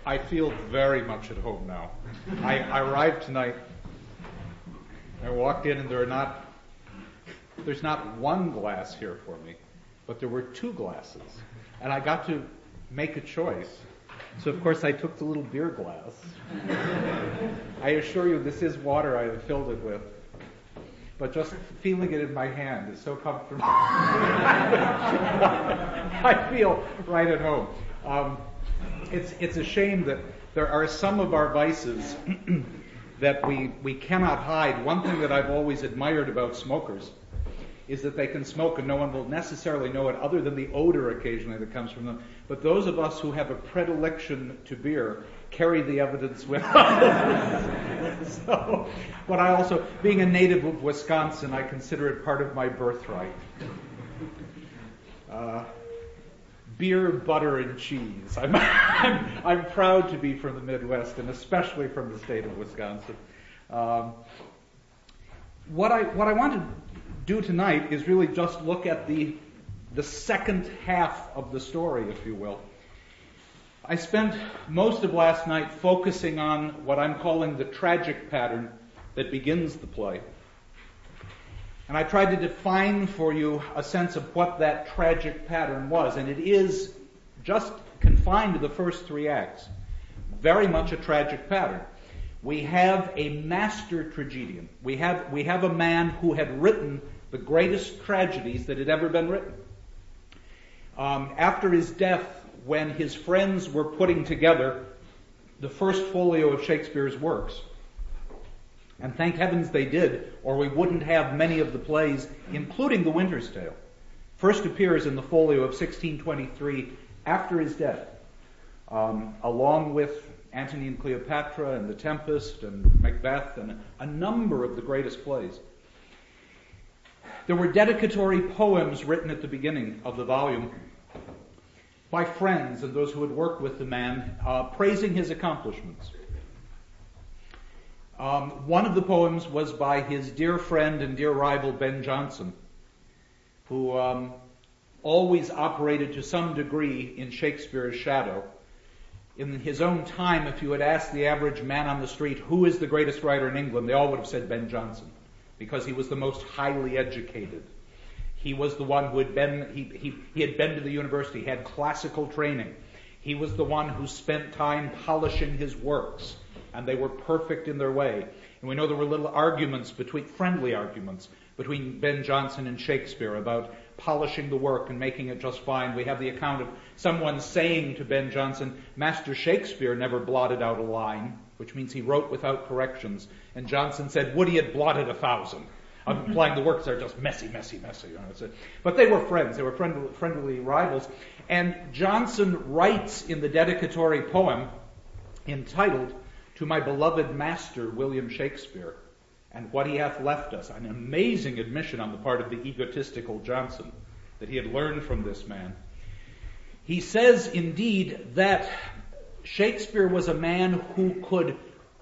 I feel very much at home now. I arrived tonight. I walked in and there's not one glass here for me, but there were two glasses. And I got to make a choice. So of course I took the little beer glass. I assure you this is water I have filled it with. But just feeling it in my hand is so comfortable. I feel right at home. It's a shame that there are some of our vices that we cannot hide. One thing that I've always admired about smokers is that they can smoke and no one will necessarily know it other than the odor occasionally that comes from them. But those of us who have a predilection to beer carry the evidence with us. So, but I also, being a native of Wisconsin, I consider it part of my birthright. Beer, butter, and cheese. I'm proud to be from the Midwest, and especially from the state of Wisconsin. What I want to do tonight is really just look at the second half of the story, if you will. I spent most of last night focusing on what I'm calling the tragic pattern that begins the play. And I tried to define for you a sense of what that tragic pattern was. And it is just confined to the first three acts. Very much a tragic pattern. We have a master tragedian. We have a man who had written the greatest tragedies that had ever been written. After his death, when his friends were putting together the first folio of Shakespeare's works, and thank heavens they did, or we wouldn't have many of the plays, including The Winter's Tale, first appears in the folio of 1623 after his death, along with Antony and Cleopatra and The Tempest and Macbeth and a number of the greatest plays. There were dedicatory poems written at the beginning of the volume by friends and those who had worked with the man, praising his accomplishments. One of the poems was by his dear friend and dear rival Ben Jonson, who always operated to some degree in Shakespeare's shadow. In his own time, if you had asked the average man on the street who is the greatest writer in England, they all would have said Ben Jonson, because he was the most highly educated. He was the one who had been, he had been to the university, had classical training. He was the one who spent time polishing his works, and they were perfect in their way. And we know there were little arguments, friendly arguments, between Ben Jonson and Shakespeare about polishing the work and making it just fine. We have the account of someone saying to Ben Jonson, Master Shakespeare never blotted out a line, which means he wrote without corrections. And Jonson said, would he had blotted 1,000? Implying the works are just messy. But they were friends. They were friendly rivals. And Jonson writes in the dedicatory poem entitled, To My Beloved Master, William Shakespeare, and What He Hath Left Us. An amazing admission on the part of the egotistical Jonson that he had learned from this man. He says, indeed, that Shakespeare was a man who could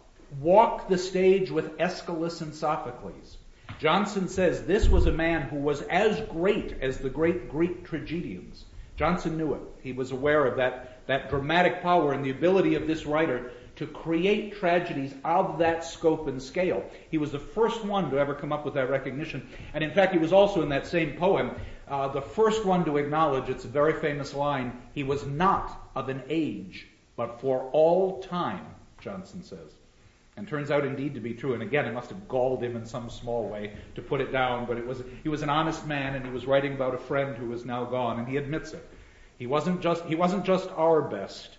walk the stage with Aeschylus and Sophocles. Jonson says this was a man who was as great as the great Greek tragedians. Jonson knew it. He was aware of that dramatic power and the ability of this writer to create tragedies of that scope and scale. He was the first one to ever come up with that recognition. And in fact, he was also in that same poem, the first one to acknowledge, it's a very famous line, he was not of an age, but for all time, Jonson says. And turns out indeed to be true. And again, it must have galled him in some small way to put it down, but he was an honest man, and he was writing about a friend who is now gone, and he admits it. He wasn't just our best.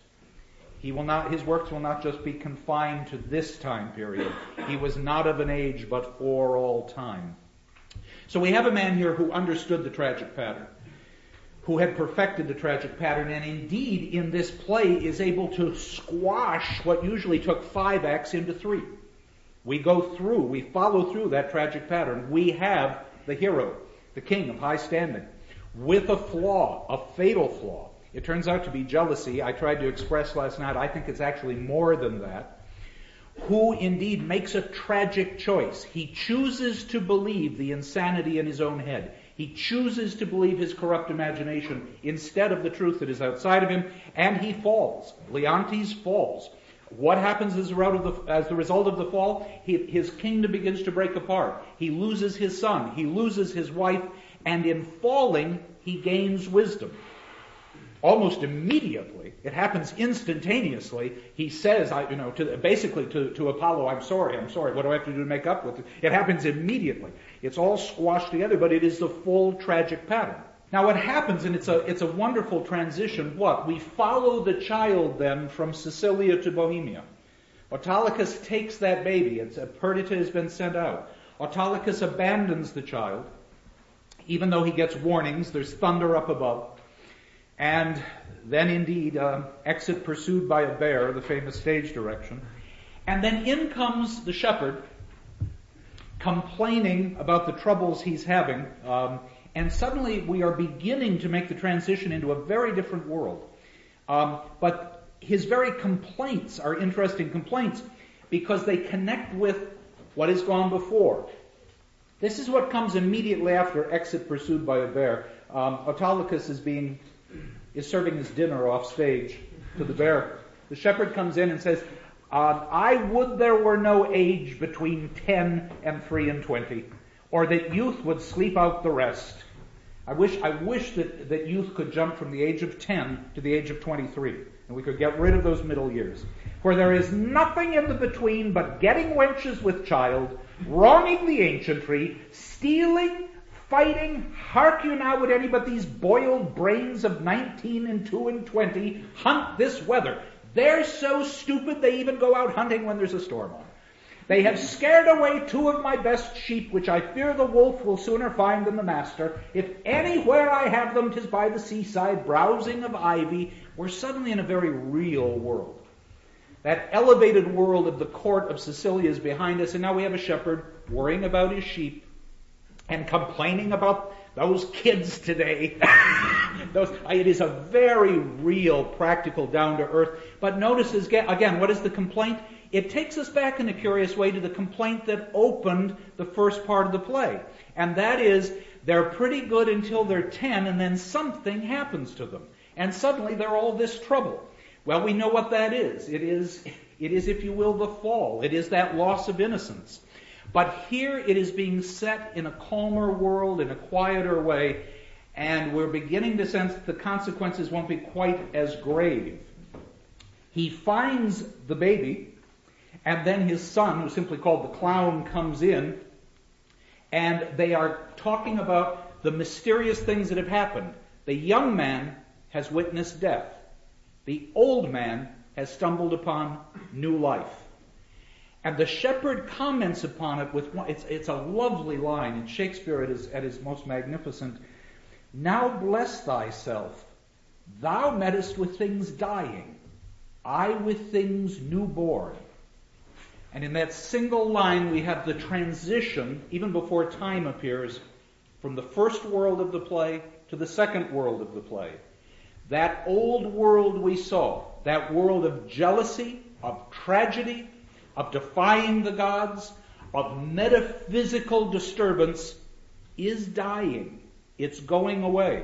His works will not just be confined to this time period. He was not of an age, but for all time. So we have a man here who understood the tragic pattern, who had perfected the tragic pattern, and indeed in this play is able to squash what usually took 5 acts into 3. We follow through that tragic pattern. We have the hero, the king of high standing, with a flaw, a fatal flaw. It turns out to be jealousy. I tried to express last night, I think it's actually more than that. Who indeed makes a tragic choice. He chooses to believe the insanity in his own head. He chooses to believe his corrupt imagination instead of the truth that is outside of him, and he falls. Leontes falls. What happens as the result of the fall? His kingdom begins to break apart. He loses his son. He loses his wife. And in falling, he gains wisdom. Almost immediately, it happens instantaneously. He says, basically to Apollo, I'm sorry, what do I have to do to make up with it? It happens immediately. It's all squashed together, but it is the full tragic pattern. Now what happens, and it's a wonderful transition, we follow the child then from Sicilia to Bohemia. Autolycus takes that baby. Perdita has been sent out. Autolycus abandons the child, even though he gets warnings. There's thunder up above. And then indeed, exit pursued by a bear, the famous stage direction. And then in comes the shepherd, complaining about the troubles he's having. And suddenly we are beginning to make the transition into a very different world. But his very complaints are interesting complaints because they connect with what has gone before. This is what comes immediately after exit pursued by a bear. Autolycus is serving his dinner off stage to the bear. The shepherd comes in and says, I would there were no age between 10 and 3 and 20, or that youth would sleep out the rest. I wish that youth could jump from the age of 10 to the age of 23, and we could get rid of those middle years. For there is nothing in the between but getting wenches with child, wronging the ancientry, stealing, fighting. Hark you now, would any but these boiled brains of 19 and 2 and 20 hunt this weather? They're so stupid they even go out hunting when there's a storm on. They have scared away 2 of my best sheep, which I fear the wolf will sooner find than the master. If anywhere I have them, 'tis by the seaside, browsing of ivy. We're suddenly in a very real world. That elevated world of the court of Sicilia is behind us, and now we have a shepherd worrying about his sheep and complaining about those kids today. It is a very real, practical, down-to-earth. But notice again, what is the complaint? It takes us back in a curious way to the complaint that opened the first part of the play. And that is, they're pretty good until they're 10, and then something happens to them. And suddenly they're all this trouble. Well, we know what that is. It is, if you will, the fall. It is that loss of innocence. But here it is being set in a calmer world, in a quieter way, and we're beginning to sense that the consequences won't be quite as grave. He finds the baby, and then his son, who's simply called the clown, comes in, and they are talking about the mysterious things that have happened. The young man has witnessed death. The old man has stumbled upon new life. And the shepherd comments upon it with it's a lovely line. In Shakespeare it is at his most magnificent. Now bless thyself. Thou mettest with things dying, I with things newborn. And in that single line we have the transition, even before time appears, from the first world of the play to the second world of the play. That old world we saw, that world of jealousy, of tragedy, of defying the gods, of metaphysical disturbance, is dying. It's going away.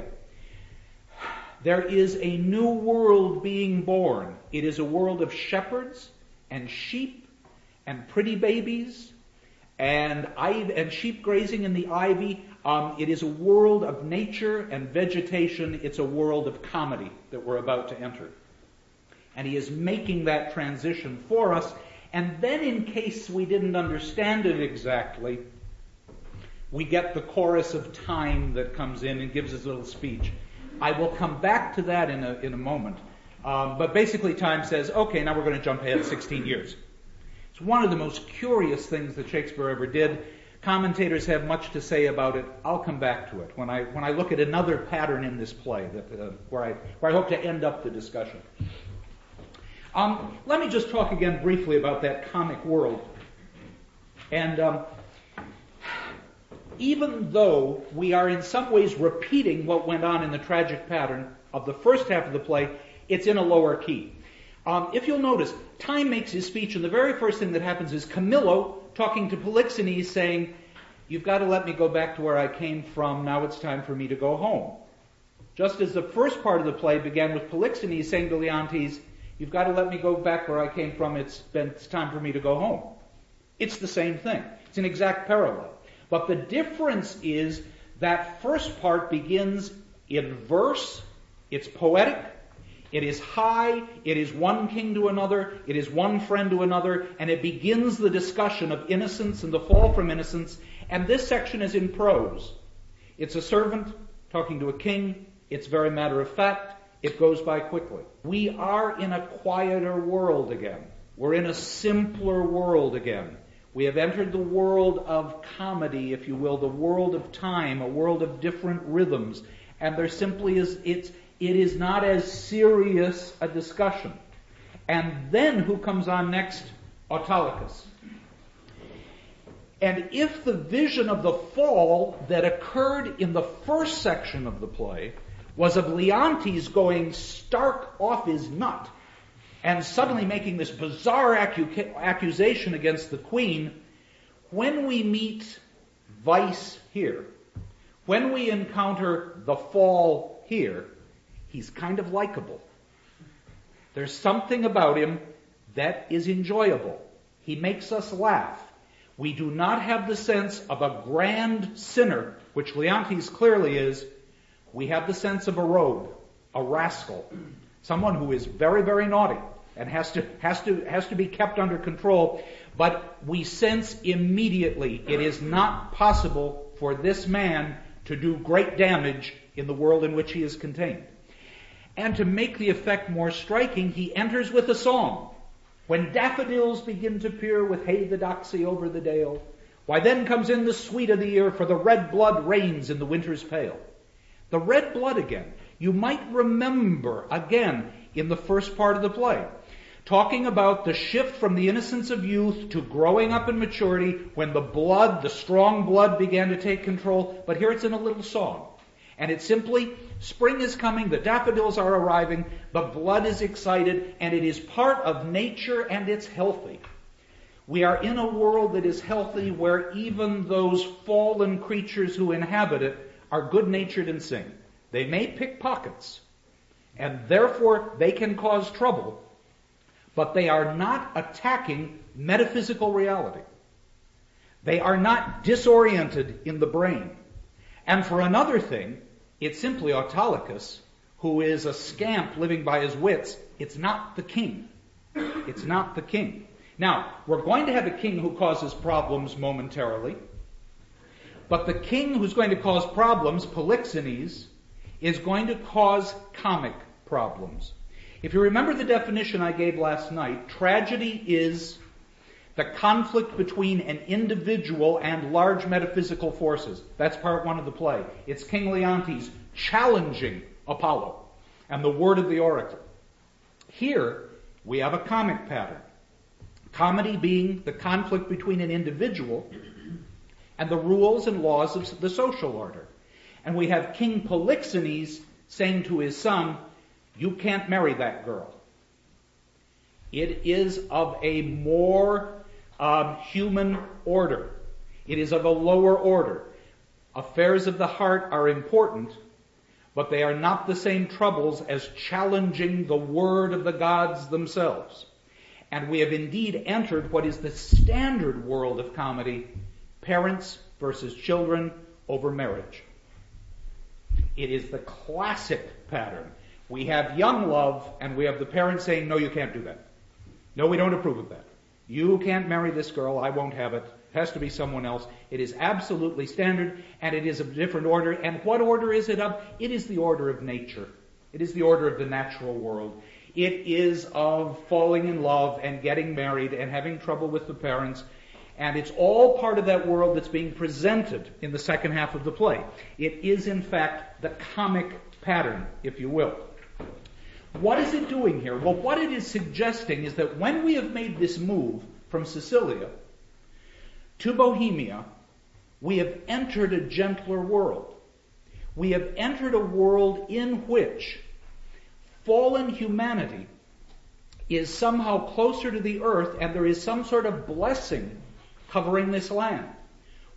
There is a new world being born. It is a world of shepherds and sheep and pretty babies and sheep grazing in the ivy. It is a world of nature and vegetation. It's a world of comedy that we're about to enter. And he is making that transition for us. And then, in case we didn't understand it exactly, we get the chorus of time that comes in and gives us a little speech. I will come back to that in a moment. But basically time says, okay, now we're going to jump ahead 16 years. It's one of the most curious things that Shakespeare ever did. Commentators have much to say about it. I'll come back to it when I look at another pattern in this play where I hope to end up the discussion. Let me just talk again briefly about that comic world. And even though we are in some ways repeating what went on in the tragic pattern of the first half of the play, it's in a lower key. If you'll notice, Time makes his speech, and the very first thing that happens is Camillo talking to Polixenes saying, you've got to let me go back to where I came from, now it's time for me to go home. Just as the first part of the play began with Polixenes saying to Leontes, you've got to let me go back where I came from, it's time for me to go home. It's the same thing. It's an exact parallel. But the difference is that first part begins in verse, it's poetic, it is high, it is one king to another, it is one friend to another, and it begins the discussion of innocence and the fall from innocence, and this section is in prose. It's a servant talking to a king, it's very matter of fact, it goes by quickly. We are in a quieter world again. We're in a simpler world again. We have entered the world of comedy, if you will, the world of time, a world of different rhythms, and there simply is, it is not as serious a discussion. And then who comes on next? Autolycus. And if the vision of the fall that occurred in the first section of the play was of Leontes going stark off his nut and suddenly making this bizarre accusation against the queen, when we meet vice here, when we encounter the fall here, he's kind of likable. There's something about him that is enjoyable. He makes us laugh. We do not have the sense of a grand sinner, which Leontes clearly is. We have the sense of a rogue, a rascal, someone who is very, very naughty and has to be kept under control. But we sense immediately it is not possible for this man to do great damage in the world in which he is contained. And to make the effect more striking, he enters with a song. When daffodils begin to peer with hey the doxy over the dale, why then comes in the sweet of the year, for the red blood reigns in the winter's pale. The red blood again. You might remember again in the first part of the play, talking about the shift from the innocence of youth to growing up in maturity when the strong blood began to take control. But here it's in a little song. And it's simply, spring is coming, the daffodils are arriving, the blood is excited, and it is part of nature and it's healthy. We are in a world that is healthy where even those fallen creatures who inhabit it are good-natured and sing. They may pick pockets, and therefore they can cause trouble, but they are not attacking metaphysical reality. They are not disoriented in the brain. And for another thing, it's simply Autolycus, who is a scamp living by his wits. It's not the king. It's not the king. Now, we're going to have a king who causes problems momentarily, but the king who's going to cause problems, Polixenes, is going to cause comic problems. If you remember the definition I gave last night, tragedy is the conflict between an individual and large metaphysical forces. That's part one of the play. It's King Leontes challenging Apollo and the word of the oracle. Here, we have a comic pattern. Comedy being the conflict between an individual and the rules and laws of the social order. And we have King Polixenes saying to his son, you can't marry that girl. It is of a more human order. It is of a lower order. Affairs of the heart are important, but they are not the same troubles as challenging the word of the gods themselves. And we have indeed entered what is the standard world of comedy, parents versus children over marriage. It is the classic pattern. We have young love, and we have the parents saying, no, you can't do that. No, we don't approve of that. You can't marry this girl, I won't have it. It has to be someone else. It is absolutely standard, and it is of a different order. And what order is it of? It is the order of nature. It is the order of the natural world. It is of falling in love and getting married and having trouble with the parents. And it's all part of that world that's being presented in the second half of the play. It is, in fact, the comic pattern, if you will. What is it doing here? Well, what it is suggesting is that when we have made this move from Sicilia to Bohemia, we have entered a gentler world. We have entered a world in which fallen humanity is somehow closer to the earth, and there is some sort of blessing covering this land.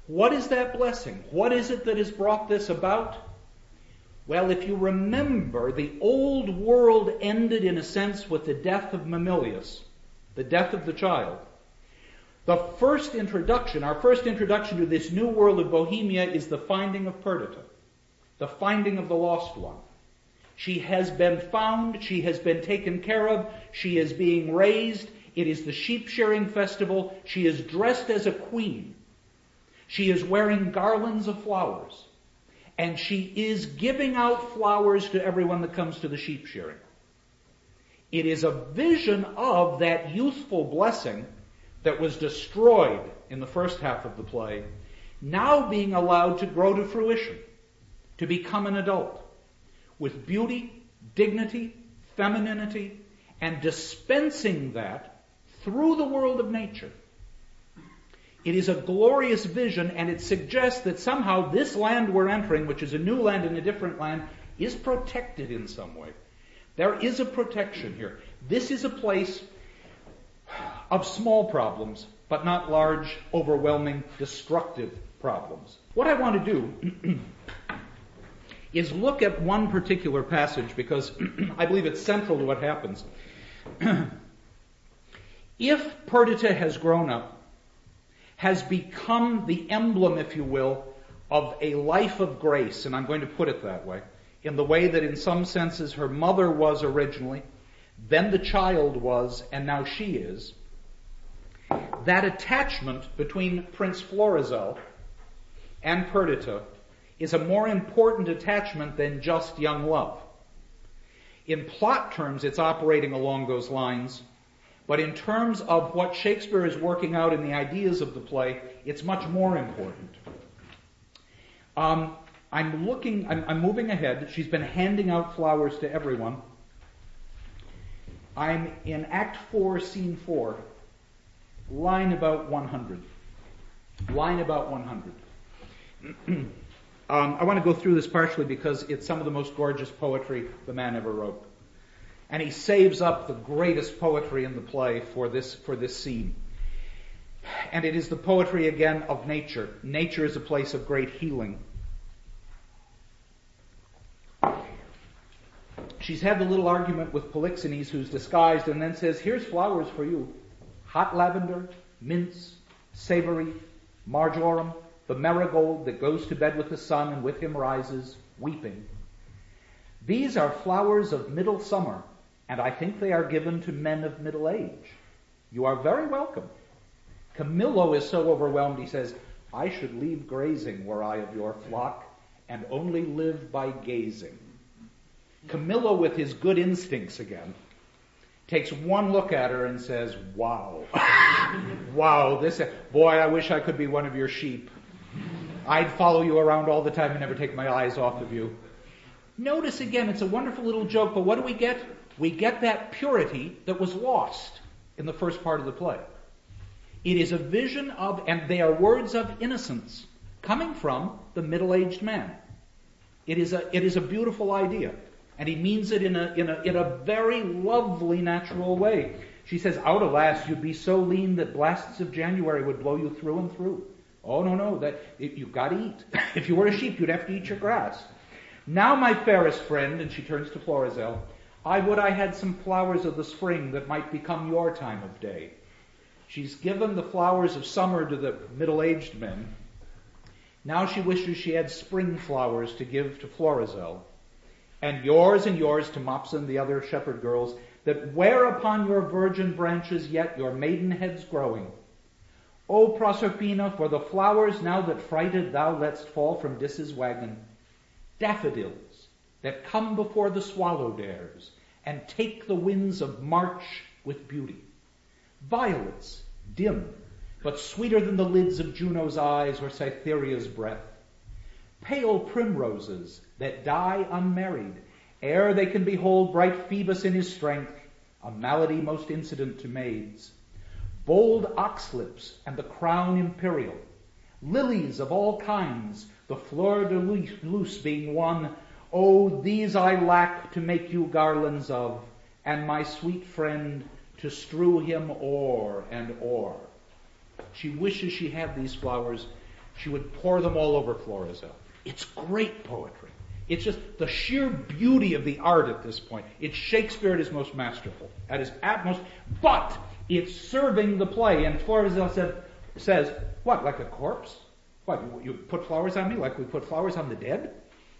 What is that blessing? What is it that has brought this about? Well, if you remember, the old world ended in a sense with the death of Mamilius, the death of the child. The first introduction, our first introduction to this new world of Bohemia is the finding of Perdita, the finding of the lost one. She has been found, she has been taken care of, she is being raised. It is the sheep shearing festival. She is dressed as a queen. She is wearing garlands of flowers. And she is giving out flowers to everyone that comes to the sheep shearing. It is a vision of that youthful blessing that was destroyed in the first half of the play, now being allowed to grow to fruition, to become an adult, with beauty, dignity, femininity, and dispensing that through the world of nature. It is a glorious vision, and it suggests that somehow this land we're entering, which is a new land and a different land, is protected in some way. There is a protection here. This is a place of small problems, but not large, overwhelming, destructive problems. What I want to do is look at one particular passage, because I believe it's central to what happens. If Perdita has grown up, has become the emblem, if you will, of a life of grace, and I'm going to put it that way, in the way that in some senses her mother was originally, then the child was, and now she is, that attachment between Prince Florizel and Perdita is a more important attachment than just young love. In plot terms, it's operating along those lines, but in terms of what Shakespeare is working out in the ideas of the play, it's much more important. I'm moving ahead. She's been handing out flowers to everyone. I'm in Act 4, Scene 4, line about 100. Line about 100. I want to go through this partially because it's some of the most gorgeous poetry the man ever wrote. And he saves up the greatest poetry in the play for this scene. And it is the poetry, again, of nature. Nature is a place of great healing. She's had the little argument with Polixenes, who's disguised, and then says, here's flowers for you. Hot lavender, mints, savory, marjoram, the marigold that goes to bed with the sun and with him rises, weeping. These are flowers of middle summer, and I think they are given to men of middle age. You are very welcome. Camillo is so overwhelmed, he says, I should leave grazing were I of your flock, and only live by gazing. Camillo, with his good instincts again, takes one look at her and says, wow. Wow, boy, I wish I could be one of your sheep. I'd follow you around all the time and never take my eyes off of you. Notice again, it's a wonderful little joke, but what do we get? We get that purity that was lost in the first part of the play. It is a vision of, and they are words of innocence coming from the middle-aged man. It is a beautiful idea, and he means it in a very lovely, natural way. She says, out alas, you'd be so lean that blasts of January would blow you through and through. Oh, no, you've got to eat. If you were a sheep, you'd have to eat your grass. Now, my fairest friend, and she turns to Florizel, I would I had some flowers of the spring that might become your time of day. She's given the flowers of summer to the middle-aged men. Now she wishes she had spring flowers to give to Florizel. And yours to Mopsa and the other shepherd girls, that wear upon your virgin branches yet your maiden heads growing. O Proserpina, for the flowers now that frighted thou lett'st fall from Dis's wagon, daffodils that come before the swallow dares, and take the winds of March with beauty. Violets, dim, but sweeter than the lids of Juno's eyes or Cytherea's breath. Pale primroses that die unmarried, ere they can behold bright Phoebus in his strength, a malady most incident to maids. Bold oxlips and the crown imperial, lilies of all kinds, the fleur de luce being one. Oh, these I lack to make you garlands of, and my sweet friend to strew him o'er and o'er. She wishes she had these flowers. she would pour them all over Florizel. It's great poetry. It's just the sheer beauty of the art at this point. It's Shakespeare at his most masterful, at his utmost, but it's serving the play. And Florizel says, what, like a corpse? What, you put flowers on me like we put flowers on the dead?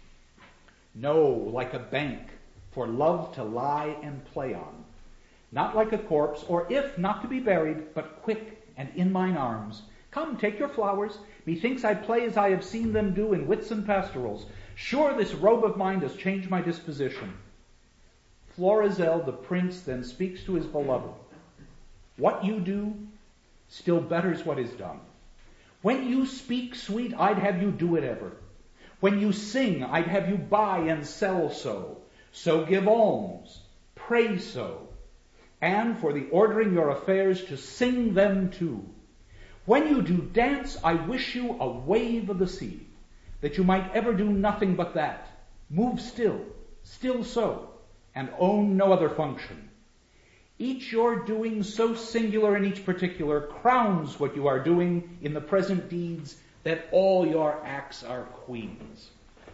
No, like a bank for love to lie and play on. Not like a corpse, or if not to be buried, but quick and in mine arms. Come, take your flowers. Methinks I play as I have seen them do in wits and pastorals. Sure, this robe of mine does change my disposition. Florizel, the prince, then speaks to his beloved. What you do still betters what is done. When you speak sweet, I'd have you do it ever. When you sing, I'd have you buy and sell so. So give alms, pray so. And for the ordering your affairs, to sing them too. When you do dance, I wish you a wave of the sea, that you might ever do nothing but that. Move still so, and own no other function. Each your doing so singular in each particular crowns what you are doing in the present deeds, that all your acts are queens.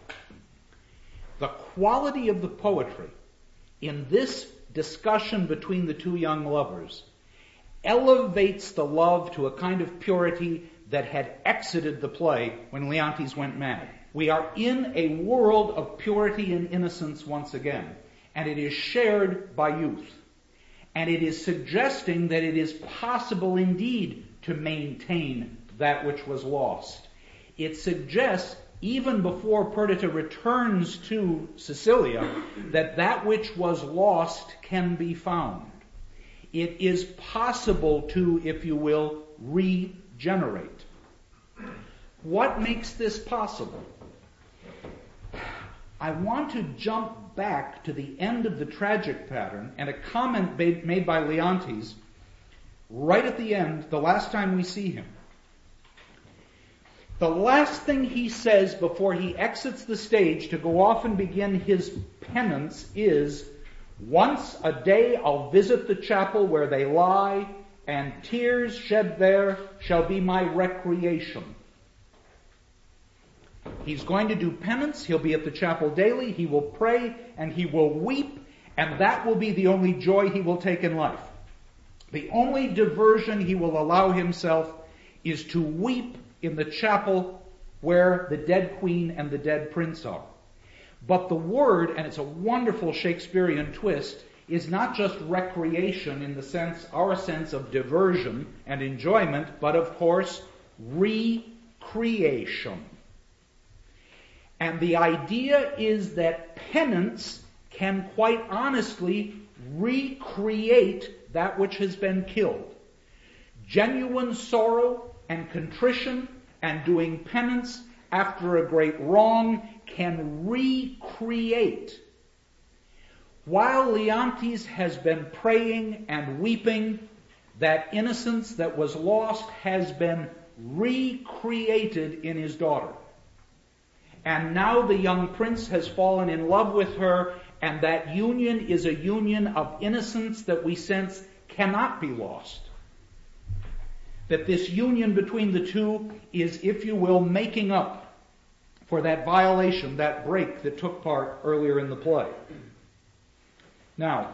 The quality of the poetry in this discussion between the two young lovers elevates the love to a kind of purity that had exited the play when Leontes went mad. We are in a world of purity and innocence once again, and it is shared by youth. And it is suggesting that it is possible indeed to maintain that which was lost. It suggests, even before Perdita returns to Sicilia, that which was lost can be found. It is possible to, if you will, regenerate. What makes this possible? I want to jump back to the end of the tragic pattern and a comment made by Leontes right at the end, the last time we see him. The last thing he says before he exits the stage to go off and begin his penance is, once a day I'll visit the chapel where they lie, and tears shed there shall be my recreation. He's going to do penance. He'll be at the chapel daily. He will pray and he will weep, and that will be the only joy he will take in life. The only diversion he will allow himself is to weep in the chapel where the dead queen and the dead prince are. But the word, and it's a wonderful Shakespearean twist, is not just recreation in the sense, our sense of diversion and enjoyment, but of course, recreation. And the idea is that penance can quite honestly recreate that which has been killed. Genuine sorrow and contrition and doing penance after a great wrong can recreate. While Leontes has been praying and weeping, that innocence that was lost has been recreated in his daughter. And now the young prince has fallen in love with her, and that union is a union of innocence that we sense cannot be lost. That this union between the two is, if you will, making up for that violation, that break that took part earlier in the play. Now,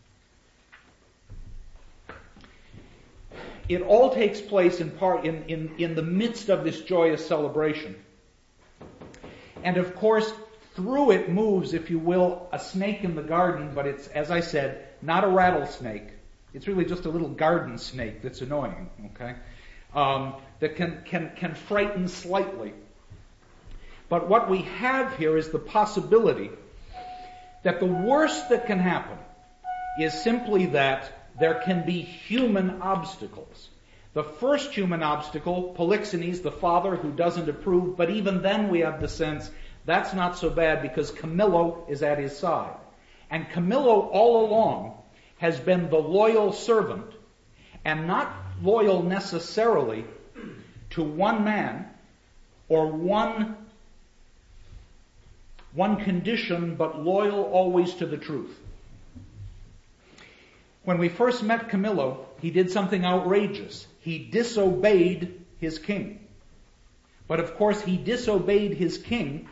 it all takes place in part in the midst of this joyous celebration. And of course, through it moves, if you will, a snake in the garden, but it's, as I said, not a rattlesnake. It's really just a little garden snake that's annoying, okay? That can frighten slightly. But what we have here is the possibility that the worst that can happen is simply that there can be human obstacles. The first human obstacle, Polixenes, the father who doesn't approve, but even then we have the sense that's not so bad because Camillo is at his side. And Camillo all along has been the loyal servant, and not loyal necessarily to one man or one condition, but loyal always to the truth. When we first met Camillo, he did something outrageous. He disobeyed his king. But of course he disobeyed his king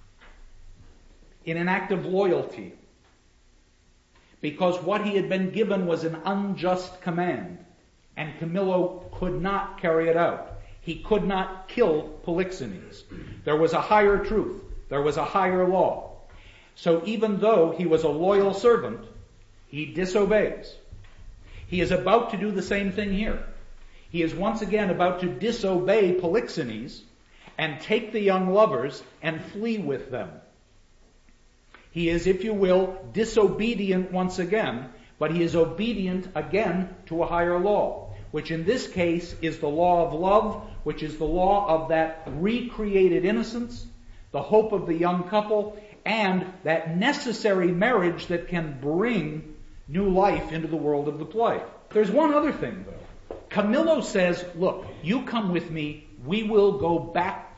in an act of loyalty, because what he had been given was an unjust command, and Camillo could not carry it out. He could not kill Polixenes. There was a higher truth. There was a higher law. So even though he was a loyal servant, he disobeys. He is about to do the same thing here. He is once again about to disobey Polixenes and take the young lovers and flee with them. He is, if you will, disobedient once again, but he is obedient again to a higher law, which in this case is the law of love, which is the law of that recreated innocence, the hope of the young couple, and that necessary marriage that can bring new life into the world of the play. There's one other thing, though. Camillo says, look, you come with me, we will go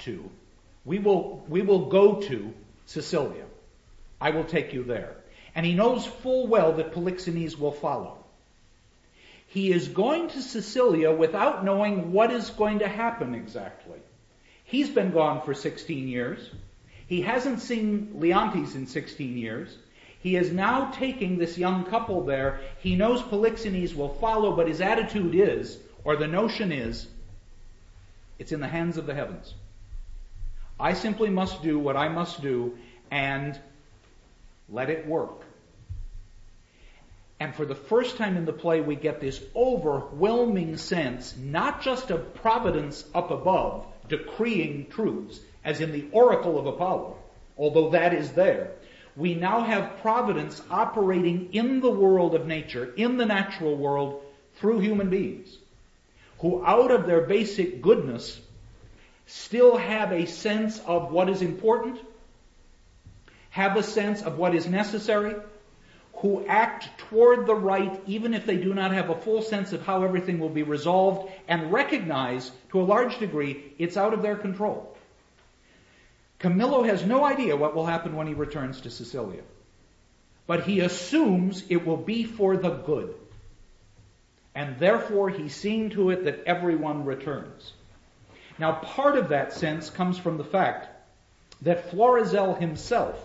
to Sicilia. I will take you there. And he knows full well that Polixenes will follow. He is going to Sicilia without knowing what is going to happen exactly. He's been gone for 16 years. He hasn't seen Leontes in 16 years. He is now taking this young couple there. He knows Polixenes will follow, but his attitude is, or the notion is, it's in the hands of the heavens. I simply must do what I must do and let it work. And for the first time in the play, we get this overwhelming sense, not just of providence up above, decreeing truths, as in the oracle of Apollo, although that is there. We now have providence operating in the world of nature, in the natural world, through human beings, who out of their basic goodness still have a sense of what is important, have a sense of what is necessary, who act toward the right even if they do not have a full sense of how everything will be resolved, and recognize to a large degree it's out of their control. Camillo has no idea what will happen when he returns to Sicilia, but he assumes it will be for the good, and therefore he's seeing to it that everyone returns. Now, part of that sense comes from the fact that Florizel himself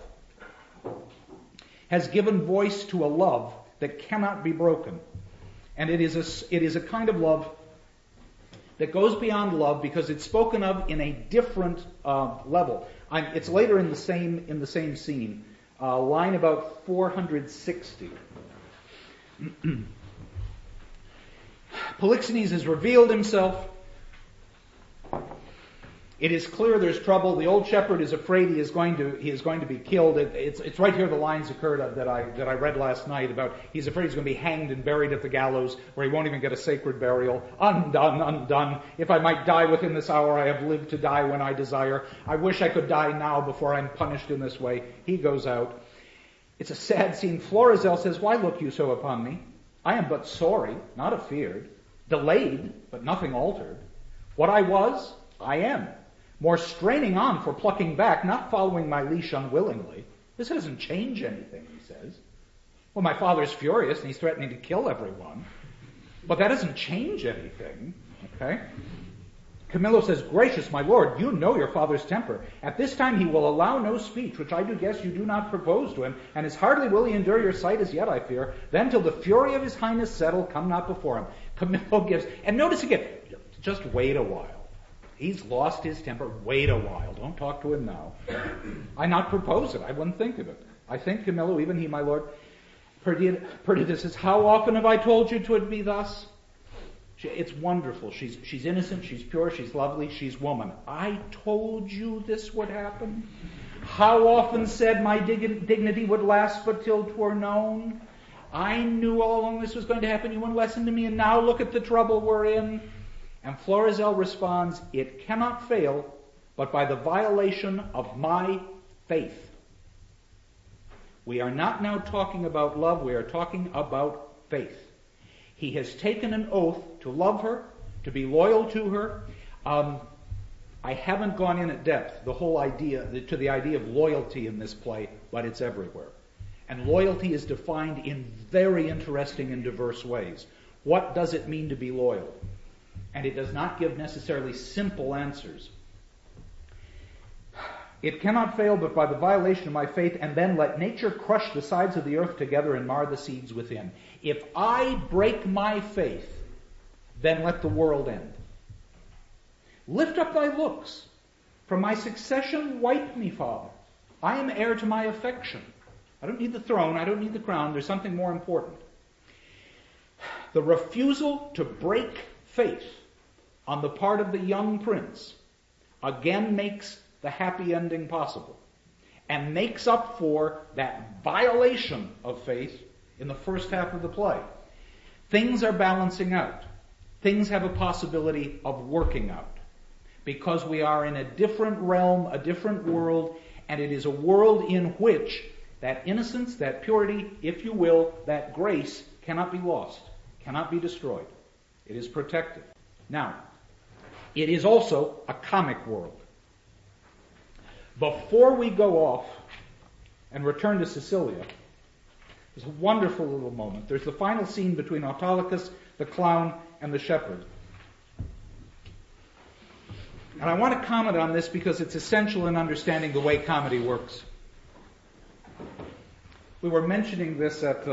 has given voice to a love that cannot be broken. And it is a kind of love that goes beyond love because it's spoken of in a different level. It's later in the same scene, line about 460. Polixenes has revealed himself. It is clear there's trouble. The old shepherd is afraid he is going to be killed. It's right here the lines occurred that I read last night about he's afraid he's going to be hanged and buried at the gallows where he won't even get a sacred burial. Undone, undone. If I might die within this hour, I have lived to die when I desire. I wish I could die now before I'm punished in this way. He goes out. It's a sad scene. Florizel says, why look you so upon me? I am but sorry, not afeared. Delayed, but nothing altered. What I was, I am. More straining on for plucking back, not following my leash unwillingly. This doesn't change anything, he says. Well, my father's furious and he's threatening to kill everyone. But that doesn't change anything, okay? Camillo says, gracious my lord, you know your father's temper. At this time he will allow no speech, which I do guess you do not propose to him, and as hardly will he endure your sight as yet, I fear. Then till the fury of his highness settle, come not before him. Camillo gives, and notice again, just wait a while. He's lost his temper. Wait a while. Don't talk to him now. I not propose it. I wouldn't think of it. I think Camillo, even he, my lord, Perdita says, how often have I told you 'twould be thus? It's wonderful. She's innocent. She's pure. She's lovely. She's woman. I told you this would happen. How often said my dignity would last but till 'twere known? I knew all along this was going to happen. You wouldn't listen to me, and now look at the trouble we're in. And Florizel responds, it cannot fail, but by the violation of my faith. We are not now talking about love, we are talking about faith. He has taken an oath to love her, to be loyal to her. I haven't gone in at depth to the idea of loyalty in this play, but it's everywhere. And loyalty is defined in very interesting and diverse ways. What does it mean to be loyal? And it does not give necessarily simple answers. It cannot fail but by the violation of my faith, and then let nature crush the sides of the earth together and mar the seeds within. If I break my faith, then let the world end. Lift up thy looks. From my succession wipe me, Father. I am heir to my affection. I don't need the throne. I don't need the crown. There's something more important. The refusal to break faith on the part of the young prince again makes the happy ending possible and makes up for that violation of faith in the first half of the play. Things are balancing out. Things have a possibility of working out because we are in a different realm, a different world, and it is a world in which that innocence, that purity, if you will, that grace cannot be lost, cannot be destroyed. It is protected. Now, it is also a comic world. Before we go off and return to Sicilia, there's a wonderful little moment. There's the final scene between Autolycus, the clown, and the shepherd. And I want to comment on this because it's essential in understanding the way comedy works. We were mentioning this at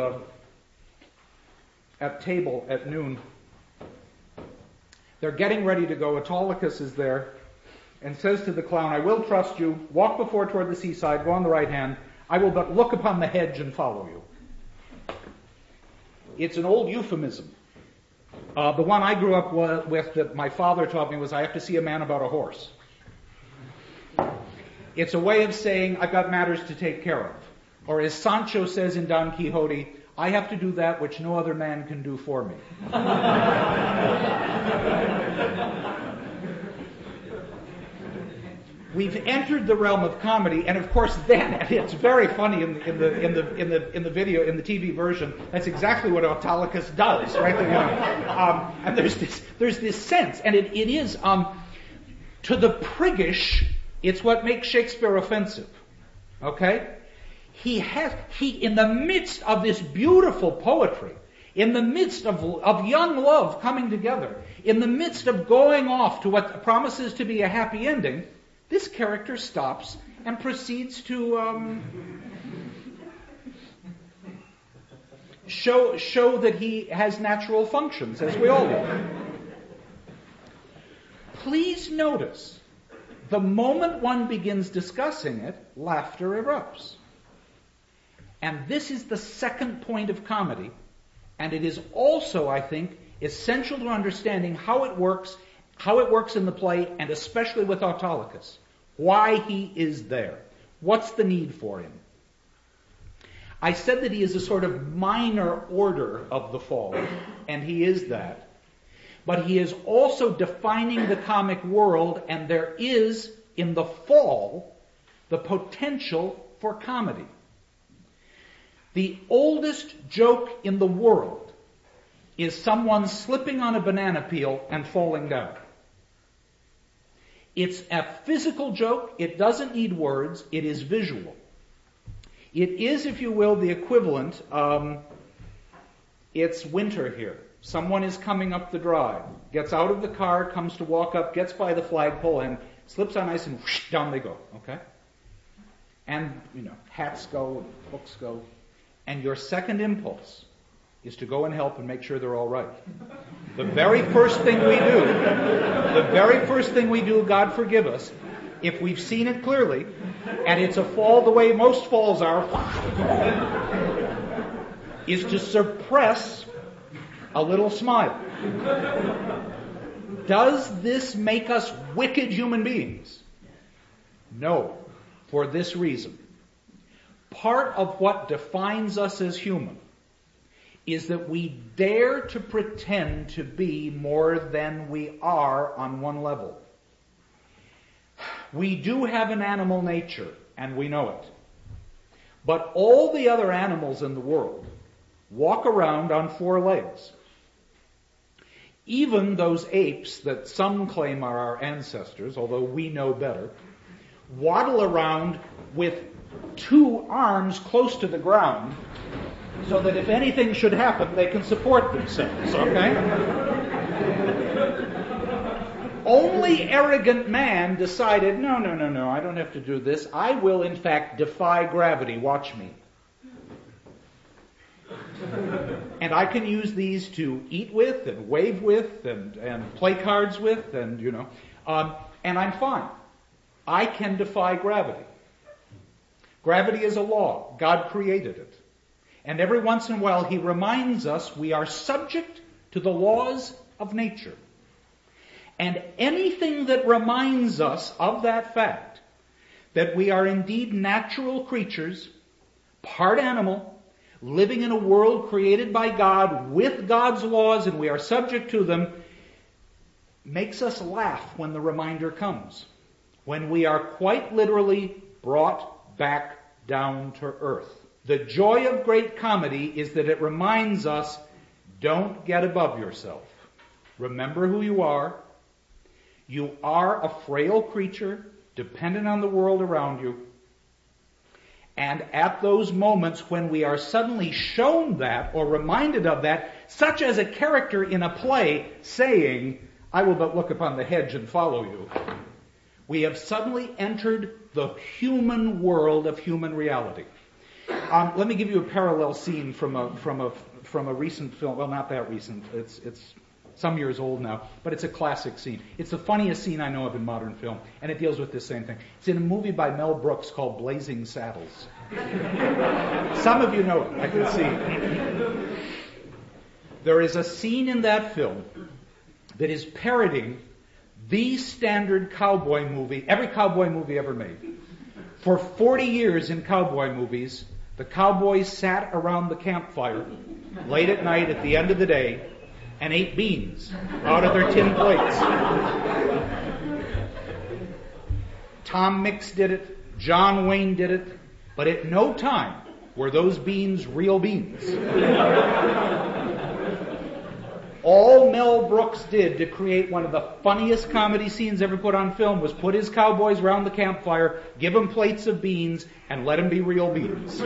table at noon. They're getting ready to go. Autolycus is there and says to the clown, I will trust you. Walk before toward the seaside. Go on the right hand. I will but look upon the hedge and follow you. It's an old euphemism. The one I grew up with that my father taught me was I have to see a man about a horse. It's a way of saying I've got matters to take care of. Or as Sancho says in Don Quixote, I have to do that which no other man can do for me. We've entered the realm of comedy, and of course, then it's very funny in the video, in the TV version. That's exactly what Autolycus does, right? And there's this sense, and it is to the priggish. It's what makes Shakespeare offensive. Okay, he in the midst of this beautiful poetry, in the midst of young love coming together, in the midst of going off to what promises to be a happy ending. This character stops and proceeds to show that he has natural functions, as we all do. Please notice, the moment one begins discussing it, laughter erupts. And this is the second point of comedy, and it is also, I think, essential to understanding how it works in the play, and especially with Autolycus. Why he is there. What's the need for him? I said that he is a sort of minor order of the fall, and he is that. But he is also defining the comic world, and there is, in the fall, the potential for comedy. The oldest joke in the world is someone slipping on a banana peel and falling down. It's a physical joke. It doesn't need words. It is visual. It is, if you will, the equivalent. It's winter here. Someone is coming up the drive, gets out of the car, comes to walk up, gets by the flagpole, and slips on ice, and whoosh, down they go. Okay? And, hats go, and books go. And your second impulse is to go and help and make sure they're all right. The very first thing we do, God forgive us, if we've seen it clearly, and it's a fall the way most falls are, is to suppress a little smile. Does this make us wicked human beings? No, for this reason. Part of what defines us as human is that we dare to pretend to be more than we are on one level. We do have an animal nature, and we know it. But all the other animals in the world walk around on four legs. Even those apes that some claim are our ancestors, although we know better, waddle around with two arms close to the ground, so that if anything should happen, they can support themselves, okay? Only arrogant man decided, no, I don't have to do this. I will, in fact, defy gravity. Watch me. And I can use these to eat with and wave with and play cards with and I'm fine. I can defy gravity. Gravity is a law. God created it. And every once in a while he reminds us we are subject to the laws of nature. And anything that reminds us of that fact, that we are indeed natural creatures, part animal, living in a world created by God with God's laws and we are subject to them, makes us laugh when the reminder comes. When we are quite literally brought back down to earth. The joy of great comedy is that it reminds us, don't get above yourself. Remember who you are. You are a frail creature, dependent on the world around you. And at those moments when we are suddenly shown that or reminded of that, such as a character in a play saying, I will but look upon the hedge and follow you, we have suddenly entered the human world of human reality. Let me give you a parallel scene from a recent film. Well, not that recent. It's some years old now, but it's a classic scene. It's the funniest scene I know of in modern film, and it deals with this same thing. It's in a movie by Mel Brooks called Blazing Saddles. Some of you know it, I can see. There is a scene in that film that is parroting the standard cowboy movie, every cowboy movie ever made. For 40 years in cowboy movies, the cowboys sat around the campfire late at night at the end of the day and ate beans out of their tin plates. Tom Mix did it, John Wayne did it, but at no time were those beans real beans. All Mel Brooks did to create one of the funniest comedy scenes ever put on film was put his cowboys around the campfire, give them plates of beans, and let them be real beans.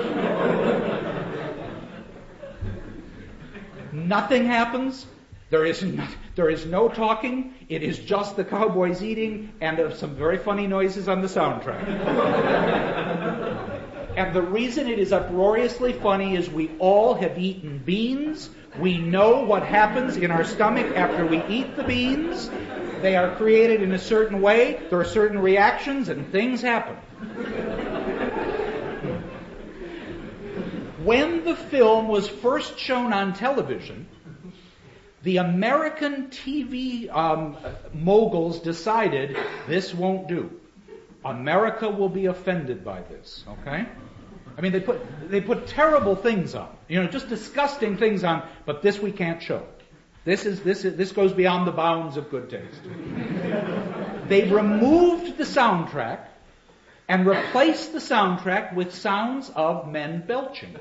Nothing happens. There is no talking. It is just the cowboys eating and some very funny noises on the soundtrack. And the reason it is uproariously funny is we all have eaten beans. We know what happens in our stomach after we eat the beans. They are created in a certain way. There are certain reactions and things happen. When the film was first shown on television, the American TV moguls decided this won't do. America will be offended by this, okay? I mean, they put terrible things on, just disgusting things on, but this we can't show. This goes beyond the bounds of good taste. They removed the soundtrack and replaced the soundtrack with sounds of men belching.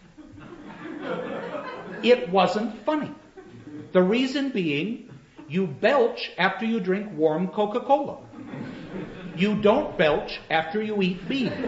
It wasn't funny. The reason being, you belch after you drink warm Coca-Cola. You don't belch after you eat beans.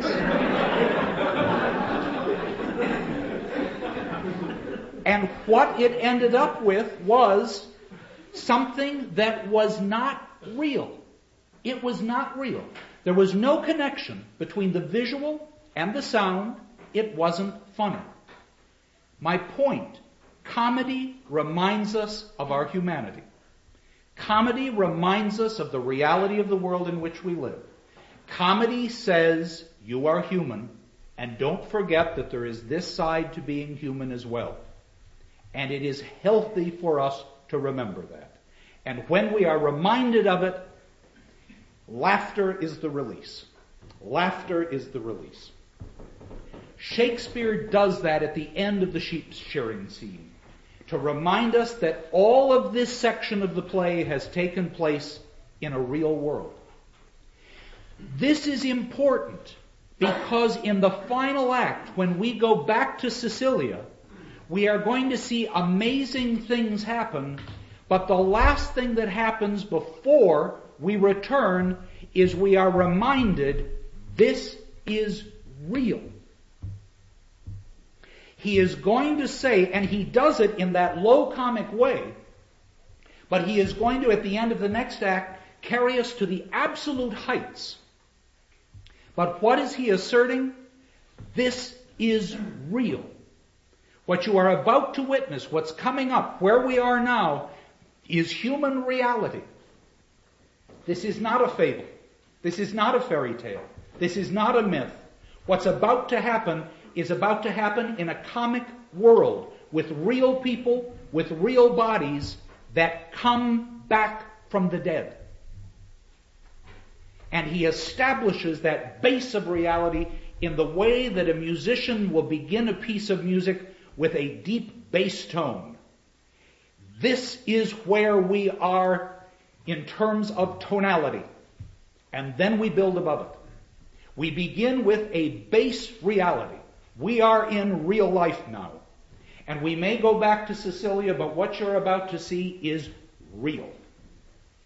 And what it ended up with was something that was not real. It was not real. There was no connection between the visual and the sound. It wasn't funny. My point, comedy reminds us of our humanity. Comedy reminds us of the reality of the world in which we live. Comedy says you are human, and don't forget that there is this side to being human as well. And it is healthy for us to remember that. And when we are reminded of it, laughter is the release. Laughter is the release. Shakespeare does that at the end of the sheep shearing scene, to remind us that all of this section of the play has taken place in a real world. This is important because in the final act, when we go back to Sicilia, we are going to see amazing things happen, but the last thing that happens before we return is we are reminded this is real. He is going to say, and he does it in that low comic way, but he is going to, at the end of the next act, carry us to the absolute heights. But what is he asserting? This is real. What you are about to witness, what's coming up, where we are now, is human reality. This is not a fable. This is not a fairy tale. This is not a myth. What's about to happen is about to happen in a comic world with real people, with real bodies that come back from the dead. And he establishes that base of reality in the way that a musician will begin a piece of music with a deep bass tone. This is where we are in terms of tonality. And then we build above it. We begin with a base reality. We are in real life now. And we may go back to Sicilia, but what you're about to see is real.